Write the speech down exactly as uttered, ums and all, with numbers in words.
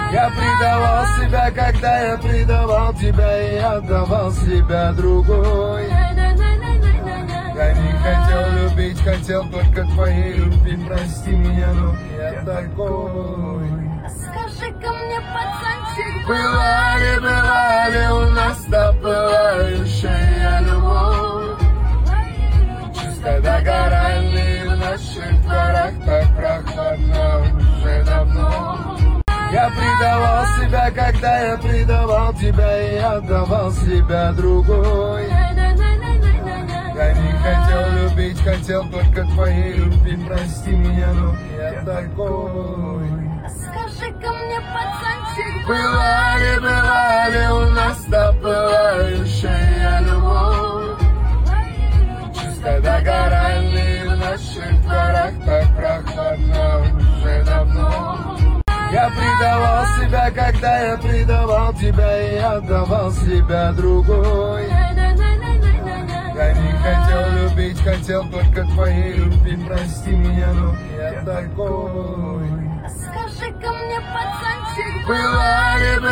Я предавал себя, когда я предавал тебя, и отдавал себя другой. Я не хотел любить, хотел только твоей любви. Прости меня, но я такой. Скажи-ка мне, пацанчик, Была ли, была ли у нас та пылающая любовь? Чувства догорали в наших дворах, так прохладно уже давно. Я предавал себя, когда я предавал тебя, и отдавал себя другой. Я не хотел любить, хотел только твоей любви. Прости меня, но я такой. скажи-ка мне, пацанчик, Была ли, была ли у нас та пылающая любовь? Чувства догорали в наших дворах, так прохладно уже давно. Я предавал себя, когда я предавал тебя, и отдавал себя другой. Я не хотел любить, хотел только твоей любви. Прости меня, но я такой. скажи-ка мне, пацанчик, Была ли,